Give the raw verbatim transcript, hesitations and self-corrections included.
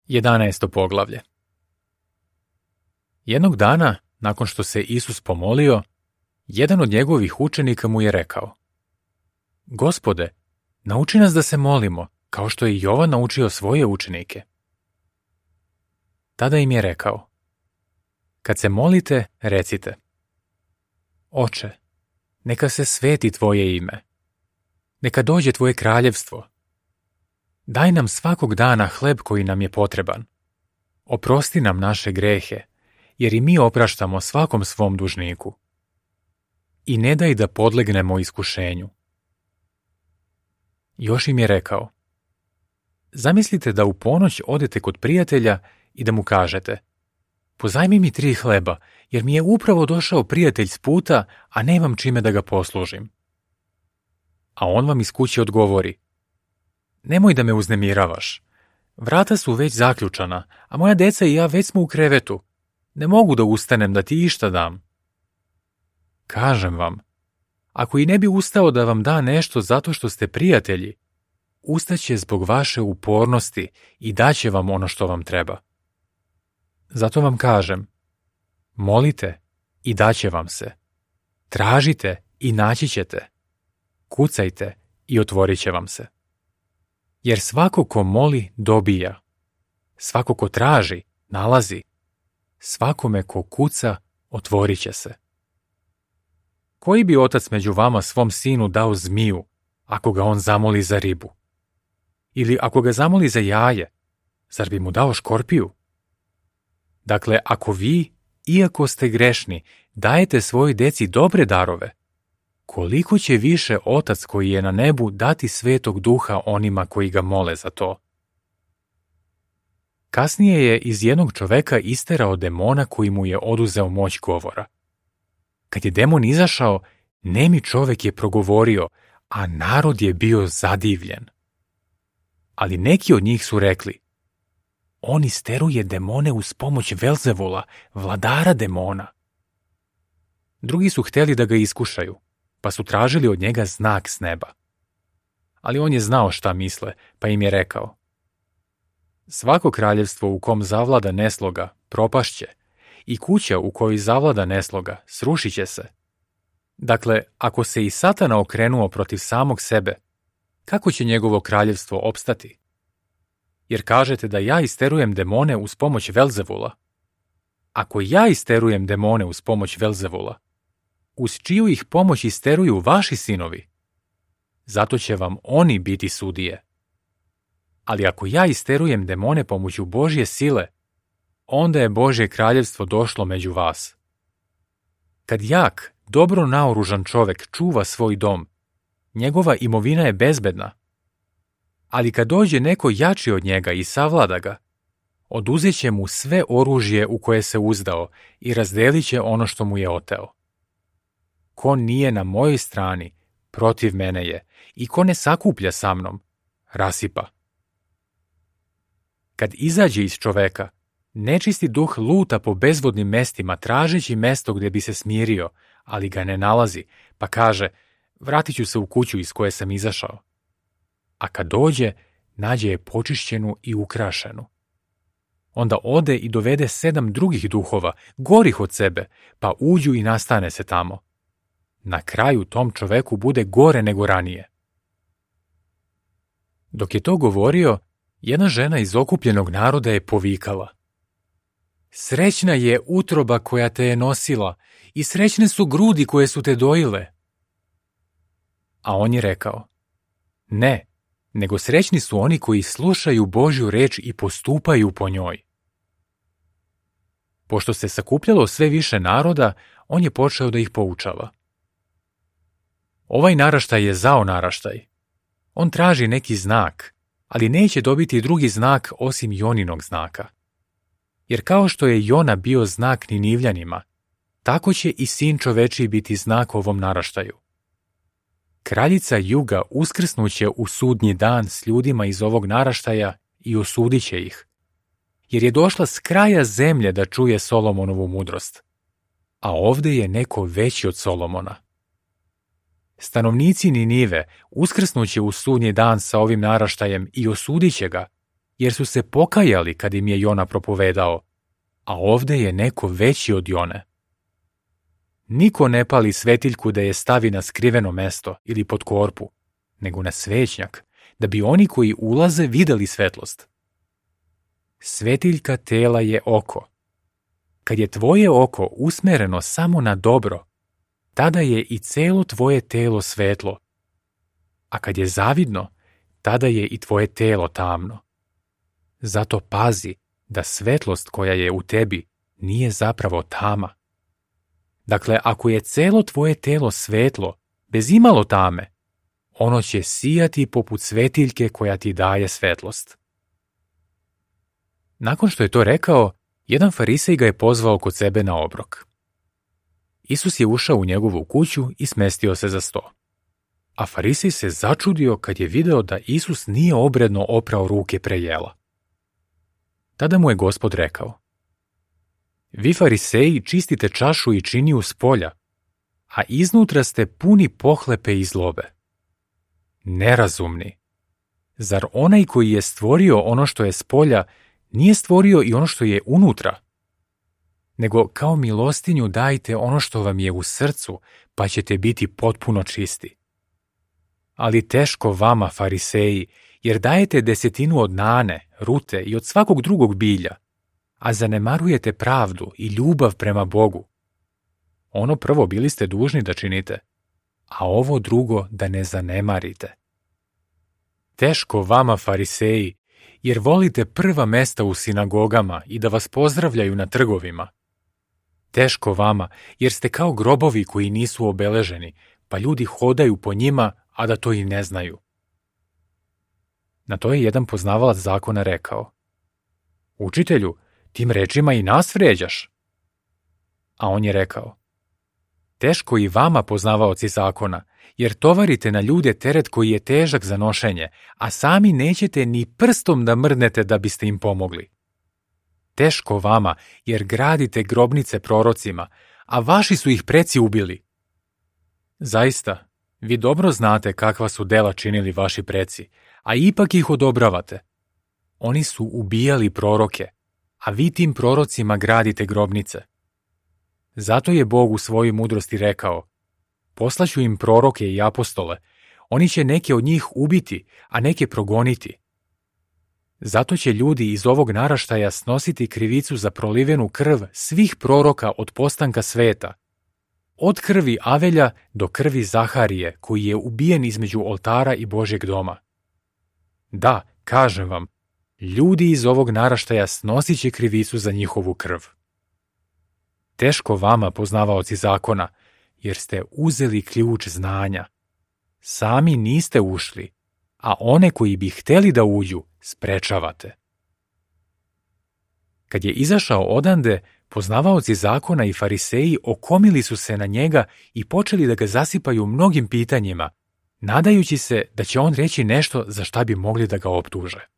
Jedanaesto poglavlje. Jednog dana, nakon što se Isus pomolio, jedan od njegovih učenika mu je rekao: Gospode, nauči nas da se molimo, kao što je Jovan naučio svoje učenike. Tada im je rekao: Kad se molite, recite: Oče, neka se sveti tvoje ime, neka dođe tvoje kraljevstvo. Daj nam svakog dana hleb koji nam je potreban. Oprosti nam naše grehe, jer i mi opraštamo svakom svom dužniku. I ne daj da podlegnemo iskušenju. Još im je rekao: Zamislite da u ponoć odete kod prijatelja i da mu kažete: Pozajmi mi tri hleba, jer mi je upravo došao prijatelj s puta, a nemam čime da ga poslužim. A on vam iz kuće odgovori: Nemoj da me uznemiravaš. Vrata su već zaključana, a moja deca i ja već smo u krevetu. Ne mogu da ustanem da ti išta dam. Kažem vam, ako i ne bi ustao da vam da nešto zato što ste prijatelji, ustaće zbog vaše upornosti i daće vam ono što vam treba. Zato vam kažem, molite i daće vam se. Tražite i naći ćete. Kucajte i otvorit će vam se. Jer svako ko moli, dobija. Svako ko traži, nalazi. Svakome ko kuca, otvorit će se. Koji bi otac među vama svom sinu dao zmiju, ako ga on zamoli za ribu? Ili ako ga zamoli za jaje, zar bi mu dao škorpiju? Dakle, ako vi, iako ste grešni, dajete svojoj deci dobre darove, koliko će više Otac koji je na nebu dati Svetog Duha onima koji ga mole za to? Kasnije je iz jednog čoveka isterao demona koji mu je oduzeo moć govora. Kad je demon izašao, nemi čovek je progovorio, a narod je bio zadivljen. Ali neki od njih su rekli: On isteruje demone uz pomoć Velzevula, vladara demona. Drugi su hteli da ga iskušaju, pa su tražili od njega znak s neba. Ali on je znao šta misle, pa im je rekao: Svako kraljevstvo u kom zavlada nesloga propašće, i kuća u kojoj zavlada nesloga srušit će se. Dakle, ako se i Satana okrenuo protiv samog sebe, kako će njegovo kraljevstvo opstati? Jer kažete da ja isterujem demone uz pomoć Velzevula. Ako ja isterujem demone uz pomoć Velzevula, uz čiju ih pomoć isteruju vaši sinovi, zato će vam oni biti sudije. Ali ako ja isterujem demone pomoću Božje sile, onda je Božje kraljevstvo došlo među vas. Kad jak, dobro naoružan čovek čuva svoj dom, njegova imovina je bezbedna. Ali kad dođe neko jači od njega i savlada ga, oduzet će mu sve oružje u koje se uzdao i razdelit će ono što mu je oteo. Ko nije na mojoj strani, protiv mene je, i ko ne sakuplja sa mnom, rasipa. Kad izađe iz čoveka, nečisti duh luta po bezvodnim mestima tražeći mesto gdje bi se smirio, ali ga ne nalazi, pa kaže: Vratit ću se u kuću iz koje sam izašao. A kad dođe, nađe je počišćenu i ukrašenu. Onda ode i dovede sedam drugih duhova, gorih od sebe, pa uđu i nastane se tamo. Na kraju tom čoveku bude gore nego ranije. Dok je to govorio, jedna žena iz okupljenog naroda je povikala: Srećna je utroba koja te je nosila i srećne su grudi koje su te dojile. A on je rekao: Ne, nego srećni su oni koji slušaju Božju reč i postupaju po njoj. Pošto se sakupljalo sve više naroda, on je počeo da ih poučava. Ovaj naraštaj je zao naraštaj. On traži neki znak, ali neće dobiti drugi znak osim Joninog znaka. Jer kao što je Jona bio znak Ninivljanima, tako će i sin čovečiji biti znak ovom naraštaju. Kraljica juga uskrsnuće u sudnji dan s ljudima iz ovog naraštaja i osudit će ih, jer je došla s kraja zemlje da čuje Solomonovu mudrost, a ovde je neko veći od Solomona. Stanovnici Ninive uskrsnuće u sudnji dan sa ovim naraštajem i osudit će ga, jer su se pokajali kad im je Jona propovedao, a ovde je neko veći od Jone. Niko ne pali svetiljku da je stavi na skriveno mesto ili pod korpu, nego na svećnjak, da bi oni koji ulaze videli svetlost. Svetiljka tela je oko. Kad je tvoje oko usmereno samo na dobro, tada je i celo tvoje telo svetlo, a kad je zavidno, tada je i tvoje telo tamno. Zato pazi da svetlost koja je u tebi nije zapravo tama. Dakle, ako je celo tvoje telo svetlo, bez imalo tame, ono će sijati poput svetiljke koja ti daje svetlost. Nakon što je to rekao, jedan farisej ga je pozvao kod sebe na obrok. Isus je ušao u njegovu kuću i smestio se za sto. A farisej se začudio kad je video da Isus nije obredno oprao ruke pre jela. Tada mu je Gospod rekao: Vi fariseji čistite čašu i činiju s polja, a iznutra ste puni pohlepe i zlobe. Nerazumni! Zar onaj koji je stvorio ono što je s polja nije stvorio i ono što je unutra? Nego kao milostinju dajte ono što vam je u srcu, pa ćete biti potpuno čisti. Ali teško vama, fariseji, jer dajete desetinu od nane, rute i od svakog drugog bilja, a zanemarujete pravdu i ljubav prema Bogu. Ono prvo bili ste dužni da činite, a ovo drugo da ne zanemarite. Teško vama, fariseji, jer volite prva mesta u sinagogama i da vas pozdravljaju na trgovima. Teško vama, jer ste kao grobovi koji nisu obeleženi, pa ljudi hodaju po njima, a da to i ne znaju. Na to je jedan poznavalac zakona rekao: Učitelju, tim rečima i nas vređaš. A on je rekao: Teško i vama, poznavaoci zakona, jer tovarite na ljude teret koji je težak za nošenje, a sami nećete ni prstom da mrdnete da biste im pomogli. Teško vama, jer gradite grobnice prorocima, a vaši su ih preci ubili. Zaista, vi dobro znate kakva su dela činili vaši preci, a ipak ih odobravate. Oni su ubijali proroke, a vi tim prorocima gradite grobnice. Zato je Bog u svojoj mudrosti rekao: Poslaću im proroke i apostole, oni će neke od njih ubiti, a neke progoniti. Zato će ljudi iz ovog naraštaja snositi krivicu za prolivenu krv svih proroka od postanka sveta, od krvi Avelja do krvi Zaharije, koji je ubijen između oltara i Božjeg doma. Da, kažem vam, ljudi iz ovog naraštaja snosit će krivicu za njihovu krv. Teško vama, poznavaoci zakona, jer ste uzeli ključ znanja. Sami niste ušli, a one koji bi hteli da uđu, sprečavate. Kad je izašao odande, poznavaoci zakona i fariseji okomili su se na njega i počeli da ga zasipaju mnogim pitanjima, nadajući se da će on reći nešto za šta bi mogli da ga optuže.